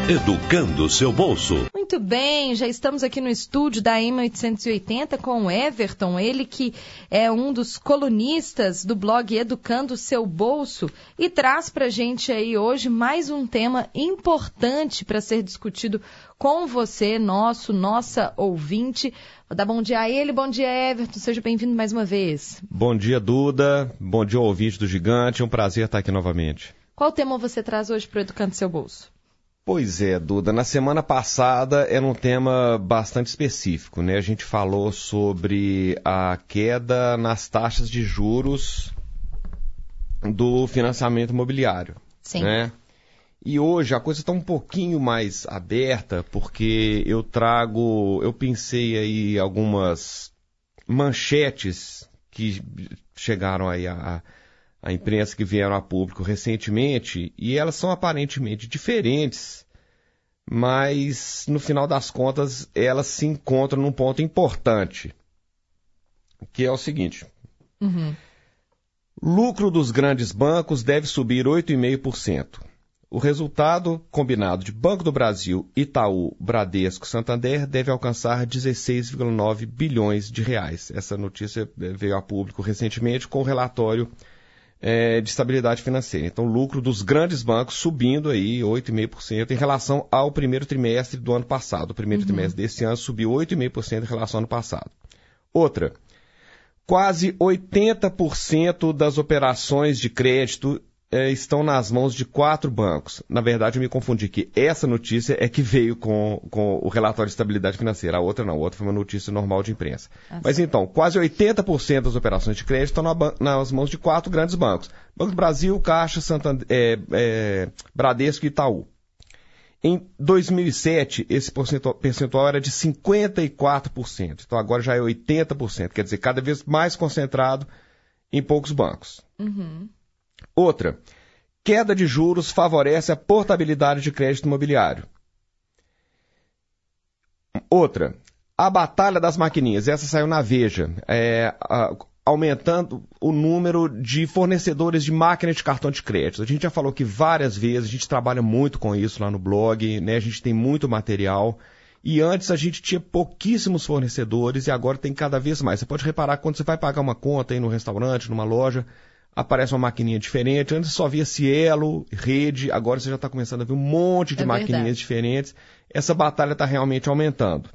Educando seu bolso. Muito bem, já estamos aqui no estúdio da M880 com o Everton, ele que é um dos colunistas do blog Educando Seu Bolso e traz pra gente aí hoje mais um tema importante para ser discutido com você, nossa ouvinte. Vou dar bom dia a ele, bom dia Everton, seja bem-vindo mais uma vez. Bom dia Duda, bom dia ao ouvinte do Gigante, é um prazer estar aqui novamente. Qual tema você traz hoje para o Educando Seu Bolso? Pois é, Duda, na semana passada era um tema bastante específico, né? A gente falou sobre a queda nas taxas de juros do financiamento imobiliário. Sim. Né? E hoje a coisa está um pouquinho mais aberta, porque eu pensei aí algumas manchetes que chegaram aí à imprensa, que vieram a público recentemente, e elas são aparentemente diferentes, mas no final das contas elas se encontram num ponto importante, que é o seguinte. Lucro dos grandes bancos deve subir 8,5%. O resultado combinado de Banco do Brasil, Itaú, Bradesco, Santander deve alcançar 16,9 bilhões de reais. Essa notícia veio a público recentemente com o relatório de estabilidade financeira. Então, o lucro dos grandes bancos subindo aí 8,5% em relação ao primeiro trimestre do ano passado. O primeiro trimestre desse ano subiu 8,5% em relação ao ano passado. Outra, quase 80% das operações de crédito estão nas mãos de 4 bancos. Na verdade, eu me confundi aqui. Essa notícia é que veio com o relatório de estabilidade financeira. A outra não. A outra foi uma notícia normal de imprensa. Mas então, quase 80% das operações de crédito estão nas mãos de 4 grandes bancos. Banco do Brasil, Caixa, Santander, Bradesco e Itaú. Em 2007, esse percentual era de 54%. Então, agora já é 80%. Quer dizer, cada vez mais concentrado em poucos bancos. Outra, queda de juros favorece a portabilidade de crédito imobiliário. Outra, a batalha das maquininhas, essa saiu na Veja, aumentando o número de fornecedores de máquina de cartão de crédito. A gente já falou que várias vezes, a gente trabalha muito com isso lá no blog, né? A gente tem muito material. E antes a gente tinha pouquíssimos fornecedores e agora tem cada vez mais. Você pode reparar que quando você vai pagar uma conta aí no restaurante, numa loja, aparece uma maquininha diferente. Antes só via Cielo, Rede, agora você já está começando a ver um monte de maquininhas diferentes. Essa batalha está realmente aumentando.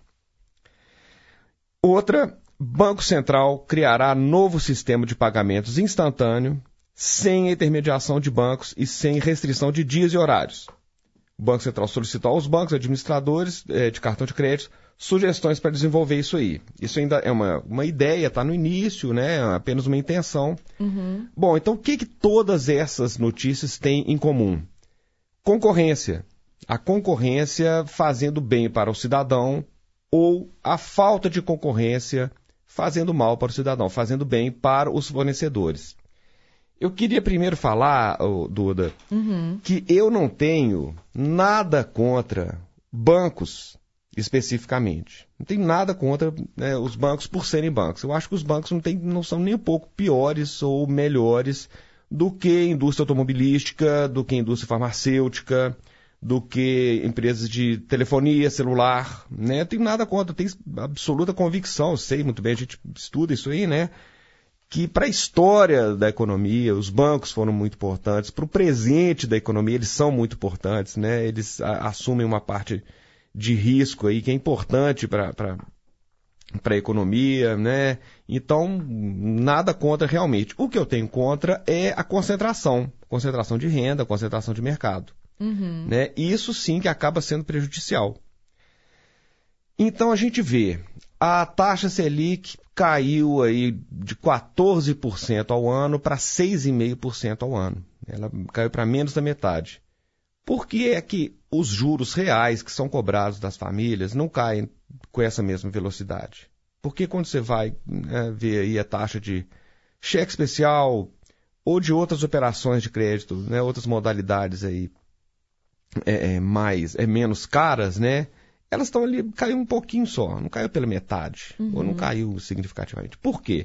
Outra, Banco Central criará novo sistema de pagamentos instantâneo, sem intermediação de bancos e sem restrição de dias e horários. O Banco Central solicitou aos bancos administradores de cartão de crédito sugestões para desenvolver isso aí. Isso ainda é uma ideia, está no início, né? Apenas uma intenção. Bom, então o que todas essas notícias têm em comum? Concorrência. A concorrência fazendo bem para o cidadão ou a falta de concorrência fazendo mal para o cidadão, fazendo bem para os fornecedores. Eu queria primeiro falar, Duda, que eu não tenho nada contra bancos especificamente. Não tenho nada contra os bancos por serem bancos. Eu acho que os bancos não são nem um pouco piores ou melhores do que a indústria automobilística, do que a indústria farmacêutica, do que empresas de telefonia celular. Né? Eu tenho nada contra, tenho absoluta convicção, eu sei muito bem, a gente estuda isso aí, né? Que para a história da economia, os bancos foram muito importantes, para o presente da economia, eles são muito importantes, né? Eles assumem uma parte de risco aí que é importante para a economia, né? Então, nada contra realmente. O que eu tenho contra é a concentração de renda, concentração de mercado. Né? E isso sim que acaba sendo prejudicial. Então a gente vê, a taxa Selic caiu aí de 14% ao ano para 6,5% ao ano. Ela caiu para menos da metade. Por que é que os juros reais que são cobrados das famílias não caem com essa mesma velocidade? Porque quando você vai ver aí a taxa de cheque especial ou de outras operações de crédito, né, outras modalidades aí menos caras, né? Elas estão ali, caiu um pouquinho só, não caiu pela metade, ou não caiu significativamente. Por quê?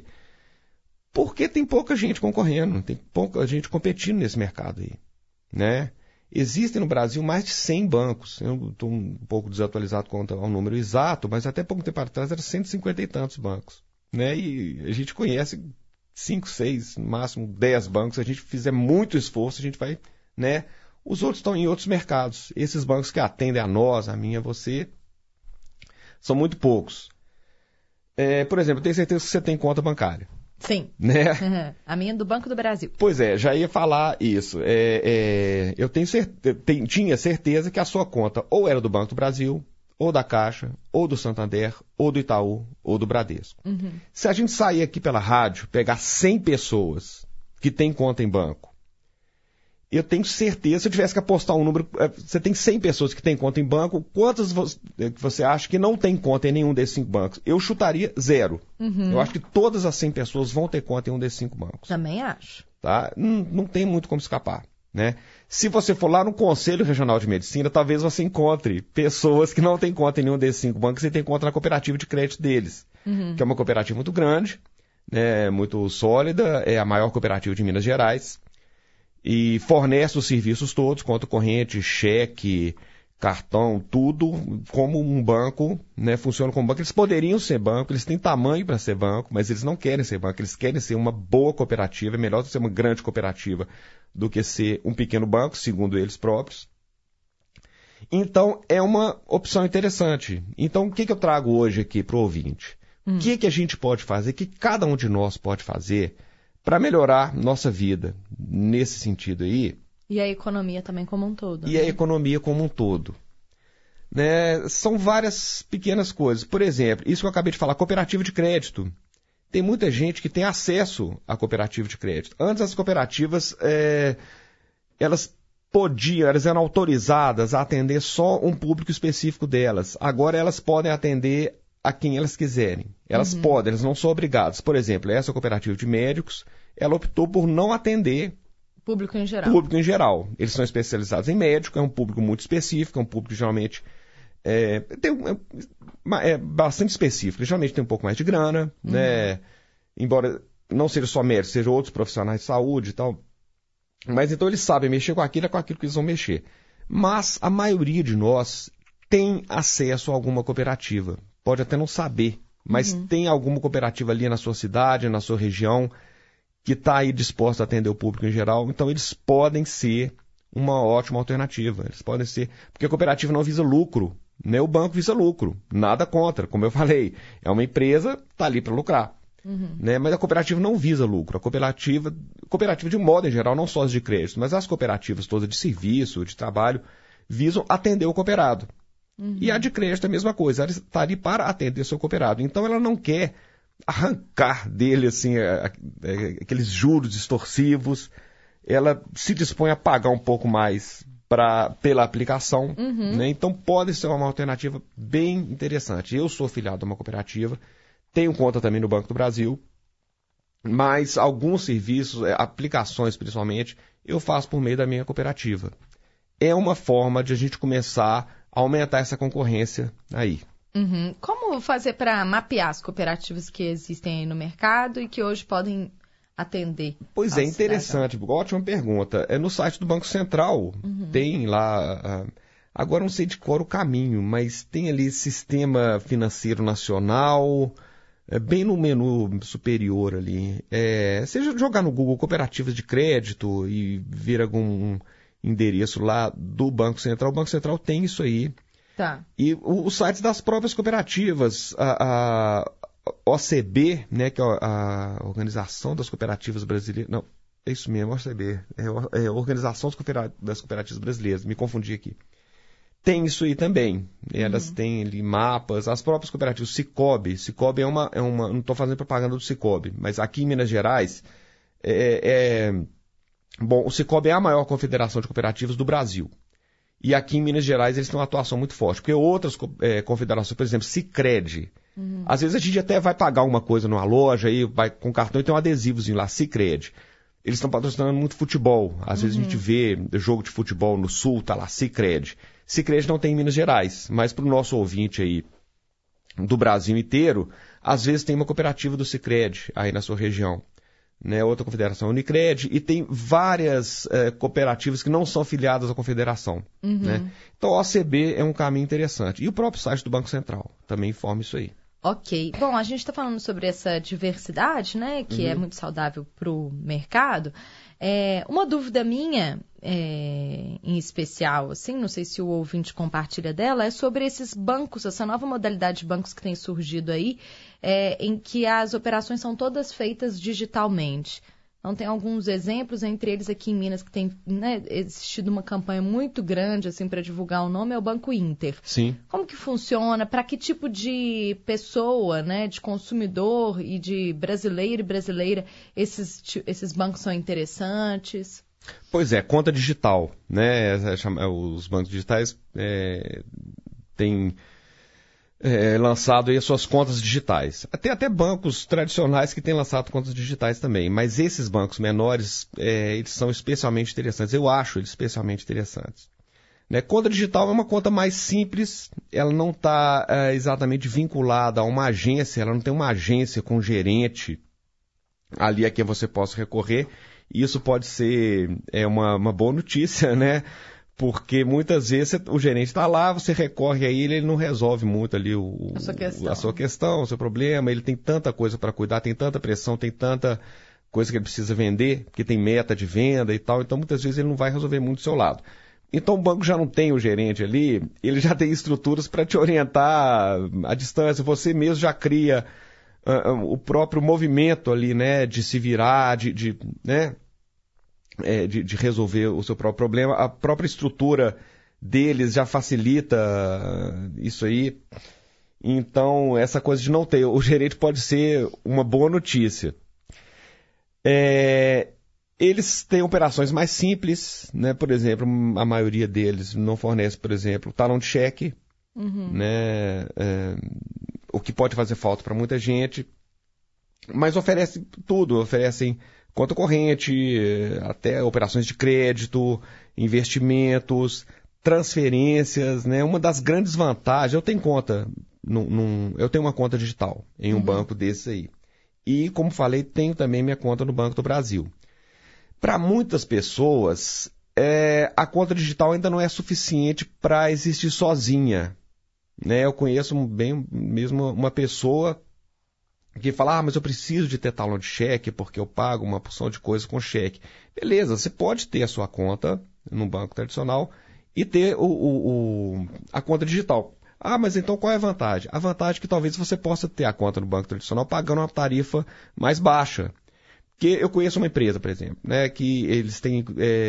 Porque tem pouca gente concorrendo, tem pouca gente competindo nesse mercado aí, né? Existem no Brasil mais de 100 bancos. Eu estou um pouco desatualizado quanto ao número exato, mas até pouco tempo atrás eram 150 e tantos bancos. Né? E a gente conhece 5, 6, no máximo 10 bancos. Se a gente fizer muito esforço, a gente vai... Né? Os outros estão em outros mercados. Esses bancos que atendem a nós, a mim, a você, são muito poucos. Por exemplo, eu tenho certeza que você tem conta bancária. Sim. Né? A minha é do Banco do Brasil. Pois é, já ia falar isso. Eu tinha certeza que a sua conta ou era do Banco do Brasil, ou da Caixa, ou do Santander, ou do Itaú, ou do Bradesco. Uhum. Se a gente sair aqui pela rádio, pegar 100 pessoas que têm conta em banco, eu tenho certeza, se eu tivesse que apostar um número, você tem 100 pessoas que têm conta em banco, quantas você acha que não tem conta em nenhum desses 5 bancos? Eu chutaria 0. Uhum. Eu acho que todas as 100 pessoas vão ter conta em um desses 5 bancos. Também acho. Tá? Não tem muito como escapar. Né? Se você for lá no Conselho Regional de Medicina, talvez você encontre pessoas que não têm conta em nenhum desses 5 bancos e têm conta na cooperativa de crédito deles, que é uma cooperativa muito grande, né, muito sólida, é a maior cooperativa de Minas Gerais, e fornece os serviços todos, conta corrente, cheque, cartão, tudo como um banco, né, funciona como banco. Eles poderiam ser banco, eles têm tamanho para ser banco, mas eles não querem ser banco, eles querem ser uma boa cooperativa, é melhor ser uma grande cooperativa do que ser um pequeno banco, segundo eles próprios. Então, é uma opção interessante. Então, o que eu trago hoje aqui para o ouvinte? O que a gente pode fazer, o que cada um de nós pode fazer para melhorar nossa vida nesse sentido aí? E a economia também como um todo. E né? a economia como um todo. Né? São várias pequenas coisas. Por exemplo, isso que eu acabei de falar, cooperativa de crédito. Tem muita gente que tem acesso à cooperativa de crédito. Antes as cooperativas, elas eram autorizadas a atender só um público específico delas. Agora elas podem atender a quem elas quiserem. Elas podem, elas não são obrigadas. Por exemplo, essa cooperativa de médicos, ela optou por não atender público em geral. Público em geral. Eles são especializados em médico, é um público muito específico, é um público que geralmente é bastante específico. Ele geralmente tem um pouco mais de grana, né? Embora não seja só médico, seja outros profissionais de saúde e tal. Mas então eles sabem mexer com aquilo, é com aquilo que eles vão mexer. Mas a maioria de nós tem acesso a alguma cooperativa. Pode até não saber, mas tem alguma cooperativa ali na sua cidade, na sua região, que está aí disposta a atender o público em geral. Então eles podem ser uma ótima alternativa. Eles podem ser, porque a cooperativa não visa lucro, né? O banco visa lucro, nada contra, como eu falei. É uma empresa, está ali para lucrar. Né? Mas a cooperativa não visa lucro. A cooperativa de modo em geral, não só as de crédito, mas as cooperativas todas de serviço, de trabalho, visam atender o cooperado. E a de crédito é a mesma coisa, ela está ali para atender seu cooperado. Então ela não quer arrancar dele assim, aqueles juros extorsivos, ela se dispõe a pagar um pouco mais pela aplicação, né? Então pode ser uma alternativa bem interessante. Eu sou filiado a uma cooperativa, tenho conta também no Banco do Brasil, mas alguns serviços, aplicações principalmente, eu faço por meio da minha cooperativa. É uma forma de a gente começar a aumentar essa concorrência aí. Como fazer para mapear as cooperativas que existem aí no mercado e que hoje podem atender? Pois é, interessante, ótima pergunta. No site do Banco Central tem lá, agora não sei de qual o caminho, mas tem ali Sistema Financeiro Nacional, bem no menu superior ali. Seja jogar no Google cooperativas de crédito e ver algum endereço lá do Banco Central. O Banco Central tem isso aí. Tá. E os sites das próprias cooperativas, a OCB, né, que é a Organização das Cooperativas Brasileiras, não, é isso mesmo, OCB, é a Organização das Cooperativas Brasileiras, me confundi aqui. Tem isso aí também, elas têm ali mapas, as próprias cooperativas, Sicob não estou fazendo propaganda do Sicob, mas aqui em Minas Gerais, bom, o Sicob é a maior confederação de cooperativas do Brasil. E aqui em Minas Gerais eles têm uma atuação muito forte, porque outras confederações, por exemplo, Sicredi, às vezes a gente até vai pagar uma coisa numa loja, aí vai com cartão e tem um adesivozinho lá, Sicredi. Eles estão patrocinando muito futebol, às vezes a gente vê jogo de futebol no Sul, tá lá, Sicredi. Sicredi não tem em Minas Gerais, mas para o nosso ouvinte aí do Brasil inteiro, às vezes tem uma cooperativa do Sicredi aí na sua região. né? Outra confederação é a Unicred, e tem várias cooperativas que não são filiadas à confederação. Né? Então, a OCB é um caminho interessante. E o próprio site do Banco Central também informa isso aí. Ok. Bom, a gente está falando sobre essa diversidade, né, que é muito saudável para o mercado. Uma dúvida minha, em especial, assim, não sei se o ouvinte compartilha dela, é sobre esses bancos, essa nova modalidade de bancos que tem surgido aí, em que as operações são todas feitas digitalmente. Então, tem alguns exemplos, entre eles aqui em Minas, que tem, né, existido uma campanha muito grande assim, para divulgar o nome, é o Banco Inter. Sim. Como que funciona? Para que tipo de pessoa, né, de consumidor e de brasileiro e brasileira, esses bancos são interessantes? Pois é, conta digital. Né? Os bancos digitais têm lançado aí as suas contas digitais. Até bancos tradicionais que têm lançado contas digitais também. Mas esses bancos menores, eles são especialmente interessantes. Eu acho eles especialmente interessantes. Né? Conta digital é uma conta mais simples. Ela não está exatamente vinculada a uma agência. Ela não tem uma agência com gerente ali a quem você possa recorrer. E isso pode ser uma boa notícia, né? Porque muitas vezes o gerente está lá, você recorre a ele não resolve muito ali a sua questão, o seu problema. Ele tem tanta coisa para cuidar, tem tanta pressão, tem tanta coisa que ele precisa vender, que tem meta de venda e tal. Então, muitas vezes ele não vai resolver muito do seu lado. Então, o banco já não tem o gerente ali, ele já tem estruturas para te orientar à distância. Você mesmo já cria o próprio movimento ali, né, de se virar, né? De resolver o seu próprio problema. A própria estrutura deles já facilita isso aí. Então, essa coisa de não ter o gerente pode ser uma boa notícia. Eles têm operações mais simples, né? Por exemplo, a maioria deles não fornece, por exemplo, talão de cheque, né? O que pode fazer falta para muita gente. Mas oferece tudo, oferecem conta corrente, até operações de crédito, investimentos, transferências, né? Uma das grandes vantagens, eu tenho uma conta digital em um banco desse aí. E, como falei, tenho também minha conta no Banco do Brasil. Para muitas pessoas, a conta digital ainda não é suficiente para existir sozinha. Né? Eu conheço bem mesmo uma pessoa que fala, mas eu preciso de ter talão de cheque porque eu pago uma porção de coisas com cheque. Beleza, você pode ter a sua conta num banco tradicional e ter a conta digital. Mas então qual é a vantagem? A vantagem é que talvez você possa ter a conta no banco tradicional pagando uma tarifa mais baixa. Porque eu conheço uma empresa, por exemplo, né, que eles têm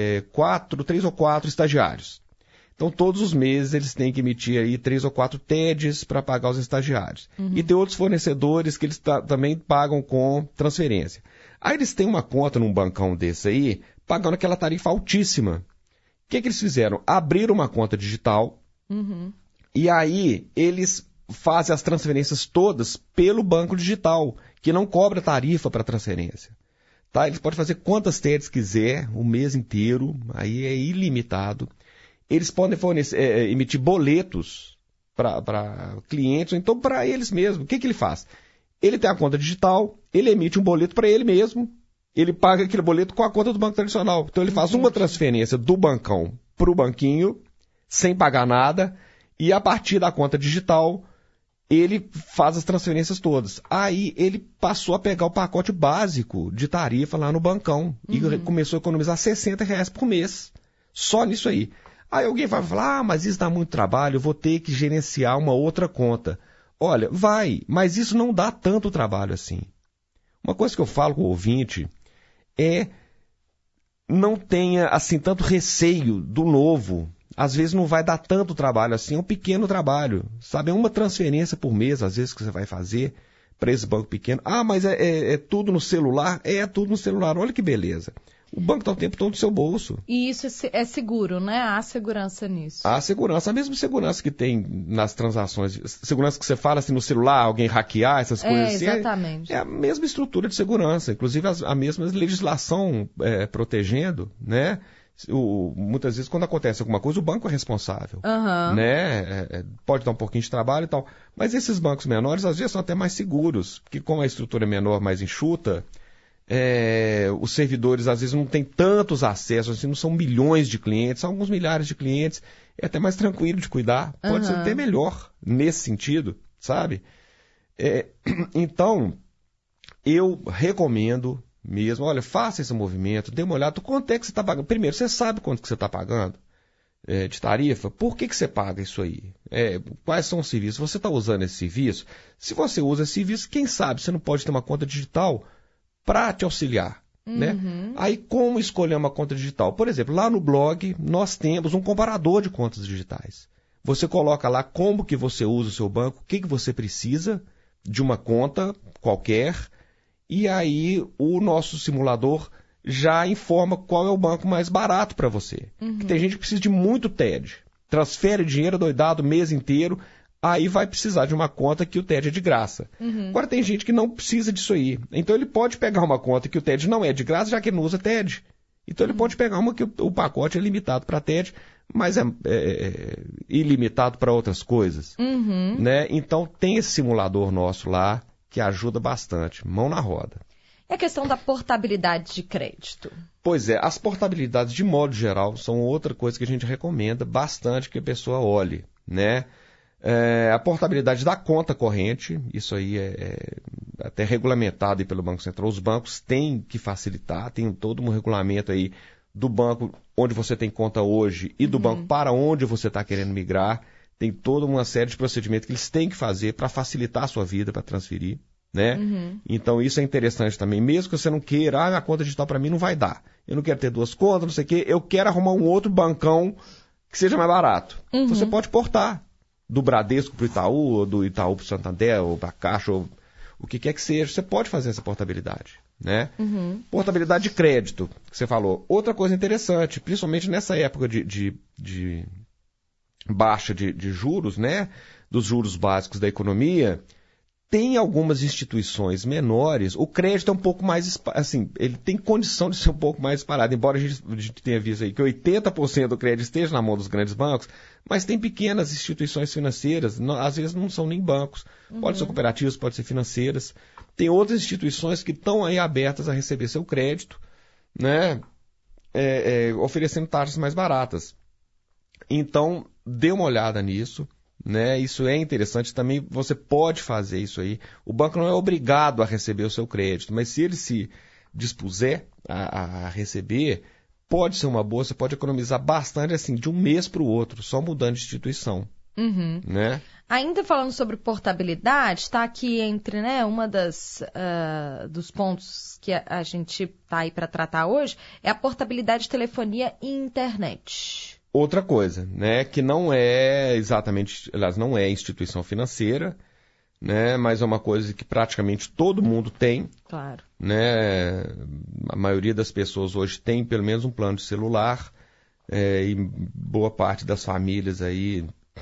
3 ou 4 estagiários. Então, todos os meses, eles têm que emitir aí 3 ou 4 TEDs para pagar os estagiários. E tem outros fornecedores que eles também pagam com transferência. Aí eles têm uma conta num bancão desse aí, pagando aquela tarifa altíssima. O que eles fizeram? Abriram uma conta digital e aí eles fazem as transferências todas pelo banco digital, que não cobra tarifa para transferência. Tá? Eles podem fazer quantas TEDs quiser, o mês inteiro, aí é ilimitado. Eles podem emitir boletos para clientes, ou então para eles mesmos. O que ele faz? Ele tem a conta digital, ele emite um boleto para ele mesmo, ele paga aquele boleto com a conta do banco tradicional. Então ele faz uma transferência do bancão para o banquinho, sem pagar nada, e a partir da conta digital, ele faz as transferências todas. Aí ele passou a pegar o pacote básico de tarifa lá no bancão e começou a economizar R$60 por mês. Só nisso aí. Aí alguém vai falar, mas isso dá muito trabalho, eu vou ter que gerenciar uma outra conta. Olha, vai, mas isso não dá tanto trabalho assim. Uma coisa que eu falo com o ouvinte não tenha assim tanto receio do novo. Às vezes não vai dar tanto trabalho assim, é um pequeno trabalho. Sabe, é uma transferência por mês, às vezes, que você vai fazer para esse banco pequeno. Mas é tudo no celular? É tudo no celular, olha que beleza. O banco está o tempo todo no seu bolso. E isso é seguro, né? Há segurança nisso. Há segurança, a mesma segurança que tem nas transações. Segurança que você fala assim no celular, alguém hackear, essas coisas assim. Exatamente. É a mesma estrutura de segurança, inclusive a mesma legislação protegendo, né? Muitas vezes, quando acontece alguma coisa, o banco é responsável. Né? Pode dar um pouquinho de trabalho e tal. Mas esses bancos menores, às vezes, são até mais seguros, porque como a estrutura é menor, mais enxuta, Os servidores, às vezes, não têm tantos acessos, assim, não são milhões de clientes, são alguns milhares de clientes. É até mais tranquilo de cuidar. Pode ser até melhor nesse sentido, sabe? Então, eu recomendo mesmo, olha, faça esse movimento, dê uma olhada, quanto é que você está pagando? Primeiro, você sabe quanto que você está pagando de tarifa? Por que você paga isso aí? Quais são os serviços? Você está usando esse serviço? Se você usa esse serviço, quem sabe você não pode ter uma conta digital para te auxiliar, né? Aí, como escolher uma conta digital? Por exemplo, lá no blog, nós temos um comparador de contas digitais. Você coloca lá como que você usa o seu banco, o que você precisa de uma conta qualquer, e aí o nosso simulador já informa qual é o banco mais barato para você. Que tem gente que precisa de muito TED. Transfere dinheiro doidado o mês inteiro, aí vai precisar de uma conta que o TED é de graça. Agora tem gente que não precisa disso aí. Então ele pode pegar uma conta que o TED não é de graça, já que ele não usa TED. Então ele pode pegar uma que o pacote é limitado para TED, mas é ilimitado para outras coisas. Né? Então tem esse simulador nosso lá que ajuda bastante. Mão na roda. É a questão da portabilidade de crédito. Pois é, as portabilidades de modo geral são outra coisa que a gente recomenda bastante que a pessoa olhe, né? A portabilidade da conta corrente, isso aí é até regulamentado aí pelo Banco Central. Os bancos têm que facilitar, tem todo um regulamento aí do banco onde você tem conta hoje e do banco para onde você está querendo migrar. Tem toda uma série de procedimentos que eles têm que fazer para facilitar a sua vida, para transferir, né? Então isso é interessante também. Mesmo que você não queira, a conta digital para mim não vai dar. Eu não quero ter duas contas, não sei o quê. Eu quero arrumar um outro bancão que seja mais barato. Você pode portar do Bradesco para o Itaú, ou do Itaú para o Santander, ou para a Caixa, ou o que quer que seja. Você pode fazer essa portabilidade, né? Portabilidade de crédito, que você falou. Outra coisa interessante, principalmente nessa época de baixa de juros, né? Dos juros básicos da economia, tem algumas instituições menores, o crédito é um pouco mais, assim, ele tem condição de ser um pouco mais disparado, embora a gente tenha visto aí que 80% do crédito esteja na mão dos grandes bancos, mas tem pequenas instituições financeiras, às vezes não são nem bancos, pode ser cooperativas, pode ser financeiras, tem outras instituições que estão aí abertas a receber seu crédito, né? Oferecendo taxas mais baratas. Então, dê uma olhada nisso. Né? Isso é interessante também, você pode fazer isso aí. O banco não é obrigado a receber o seu crédito, mas se ele se dispuser a receber, pode ser uma boa, você pode economizar bastante assim, de um mês para o outro, só mudando de instituição. Né? Ainda falando sobre portabilidade, está aqui entre, né, uma dos pontos que a gente está aí para tratar hoje, é a portabilidade de telefonia e internet. Outra coisa, né, que não é exatamente, aliás, não é instituição financeira, né, mas é uma coisa que praticamente todo mundo tem. Claro. Né, a maioria das pessoas hoje tem pelo menos um plano de celular, e boa parte das famílias aí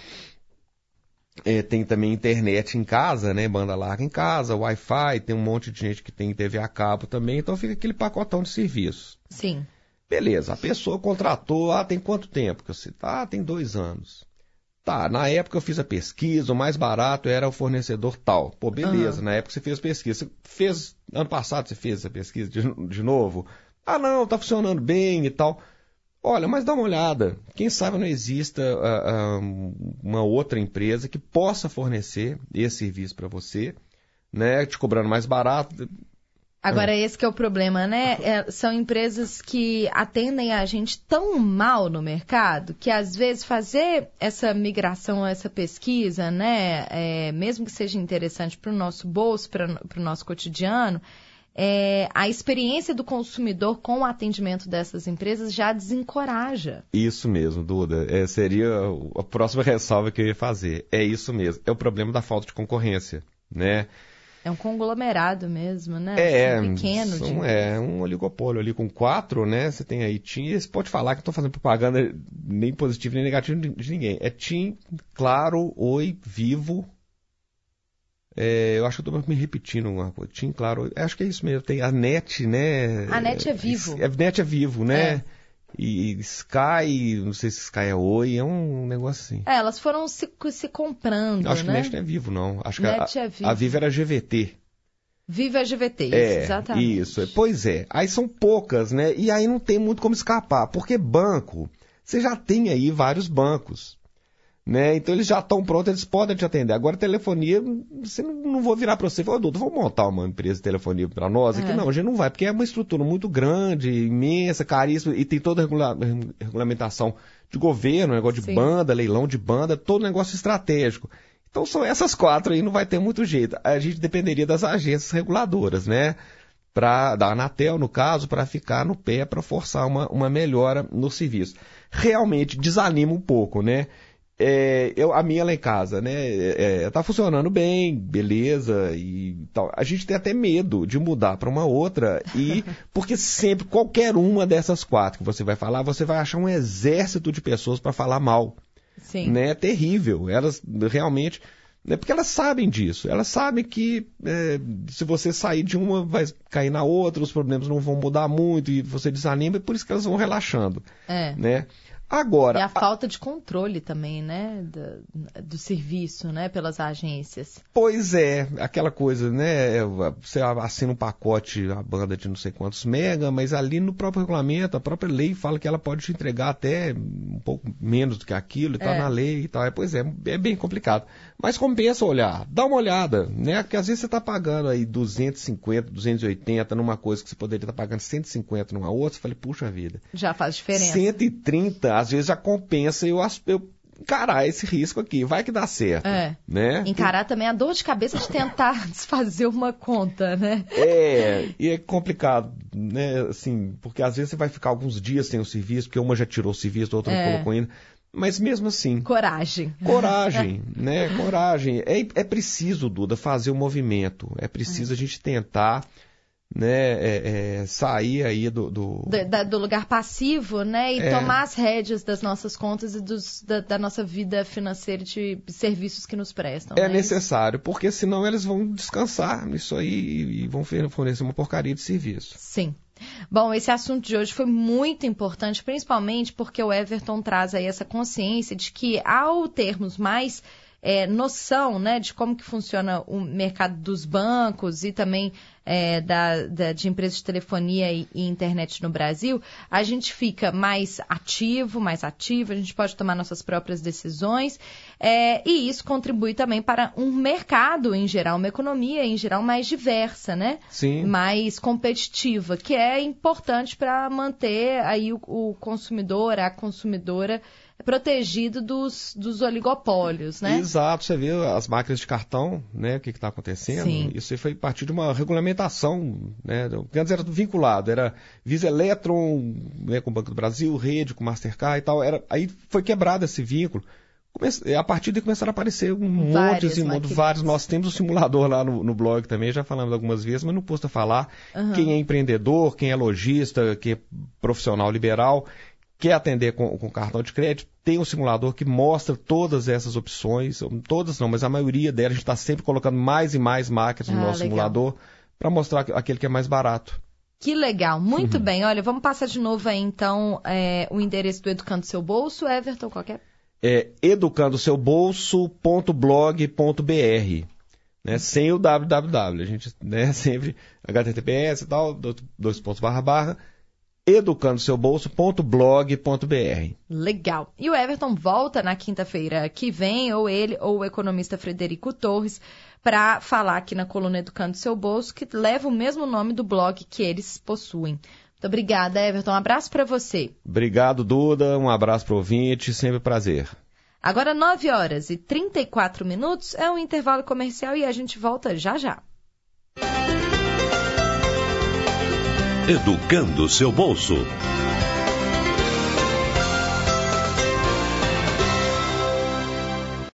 tem também internet em casa, né, banda larga em casa, Wi-Fi, tem um monte de gente que tem TV a cabo também, então fica aquele pacotão de serviços. Sim. Beleza, a pessoa contratou, tem quanto tempo que você tá? Tem 2 anos. Tá, na época eu fiz a pesquisa, o mais barato era o fornecedor tal. Pô, beleza, na época você fez pesquisa. Você fez, ano passado você fez essa pesquisa de novo? Ah, não, tá funcionando bem e tal. Olha, mas dá uma olhada. Quem sabe não exista uma outra empresa que possa fornecer esse serviço para você, né? Te cobrando mais barato. Agora, esse que é o problema, né? São empresas que atendem a gente tão mal no mercado que, às vezes, fazer essa migração, essa pesquisa, né? Mesmo que seja interessante para o nosso bolso, para o nosso cotidiano, a experiência do consumidor com o atendimento dessas empresas já desencoraja. Isso mesmo, Duda. Seria a próxima ressalva que eu ia fazer. É isso mesmo. É o problema da falta de concorrência, né? É um conglomerado mesmo, né? Pequeno. Um oligopólio ali com 4, né? Você tem aí TIM, e você pode falar que eu estou fazendo propaganda nem positiva nem negativa de ninguém. É TIM, Claro, Oi, Vivo. Eu acho que eu estou me repetindo uma coisa. TIM, Claro, acho que é isso mesmo. Tem a NET, né? A NET é Vivo. A NET é Vivo, né? E Sky, não sei se Sky é Oi, é um negócio assim. Elas foram se comprando, acho né? que NET não é Vivo, não. Acho NET que é Vivo. a Vivo era GVT. Vive a GVT, exatamente. Isso, pois é. Aí são poucas, né? E aí não tem muito como escapar, porque banco, você já tem aí vários bancos, né? Então eles já estão prontos, eles podem te atender. Agora telefonia, você não vou virar para você e falar, doutor, vamos montar uma empresa de telefonia para nós? Aqui não, a gente não vai, porque é uma estrutura muito grande, imensa, caríssima, e tem toda a regulamentação de governo, negócio de banda, leilão de banda, todo negócio estratégico. Então são essas 4 aí, não vai ter muito jeito. A gente dependeria das agências reguladoras, né? Da Anatel, no caso, para ficar no pé, para forçar uma melhora no serviço. Realmente desanima um pouco, né? A minha lá em casa, né? Tá funcionando bem, beleza e tal. A gente tem até medo de mudar para uma outra, porque sempre, qualquer uma dessas 4 que você vai falar, você vai achar um exército de pessoas para falar mal. Sim. Né? É terrível. Elas realmente... Né? Porque elas sabem disso. Elas sabem que se você sair de uma, vai cair na outra, os problemas não vão mudar muito e você desanima, é por isso que elas vão relaxando. Né? Agora, e a falta de controle também, né, do serviço, né, pelas agências. Pois é, aquela coisa, né, você assina um pacote, a banda de não sei quantos mega, mas ali no próprio regulamento, a própria lei fala que ela pode te entregar até um pouco menos do que aquilo, e tá na lei e tal. Pois é bem complicado. Mas compensa olhar, dá uma olhada, né, porque às vezes você está pagando aí 250, 280 numa coisa que você poderia estar pagando 150 numa outra, você fala, puxa vida. Já faz diferença. 130, às vezes já compensa eu encarar esse risco aqui, vai que dá certo. Né? Encarar também a dor de cabeça de tentar desfazer uma conta, né? E é complicado, né? Assim, porque às vezes você vai ficar alguns dias sem o serviço, porque uma já tirou o serviço, a outra não colocou ainda. Mas mesmo assim... Coragem, né? Coragem. É preciso, Duda, fazer o movimento. É preciso a gente tentar... né, sair aí do lugar passivo, né, e tomar as rédeas das nossas contas e da nossa vida financeira de serviços que nos prestam. É necessário, porque senão eles vão descansar nisso aí e vão fornecer uma porcaria de serviço. Sim. Bom, esse assunto de hoje foi muito importante, principalmente porque o Everton traz aí essa consciência de que ao termos mais noção, né, de como que funciona o mercado dos bancos e também de empresas de telefonia e internet no Brasil, a gente fica mais ativo, a gente pode tomar nossas próprias decisões e isso contribui também para um mercado em geral, uma economia em geral mais diversa, né? Sim. Mais competitiva, que é importante para manter aí o consumidor, a consumidora protegido dos oligopólios, né? Exato, você vê as máquinas de cartão, né, o que está acontecendo. Sim. Isso foi a partir de uma regulamentação, né, antes era vinculado, era Visa Electron, né, com o Banco do Brasil, Rede, com Mastercard e tal, aí foi quebrado esse vínculo. A partir daí começaram a aparecer vários. Nós temos um simulador lá no blog também, já falamos algumas vezes, mas não custa falar. Quem é empreendedor, quem é lojista, quem é profissional liberal, quer atender com cartão de crédito, tem um simulador que mostra todas essas opções, todas não, mas a maioria delas, a gente está sempre colocando mais e mais máquinas no nosso simulador para mostrar aquele que é mais barato. Que legal, muito bem. Olha, vamos passar de novo aí então o endereço do Educando Seu Bolso, Everton, qualquer? educandoseubolso.blog.br, né, sem o www, a gente, né, sempre https e tal, educandoseubolso.blog.br. Legal. E o Everton volta na quinta-feira que vem, ou ele ou o economista Frederico Torres, para falar aqui na coluna Educando Seu Bolso, que leva o mesmo nome do blog que eles possuem. Muito obrigada, Everton. Um abraço para você. Obrigado, Duda. Um abraço para o ouvinte. Sempre prazer. Agora 9h34, é um intervalo comercial e a gente volta já já. Educando Seu Bolso.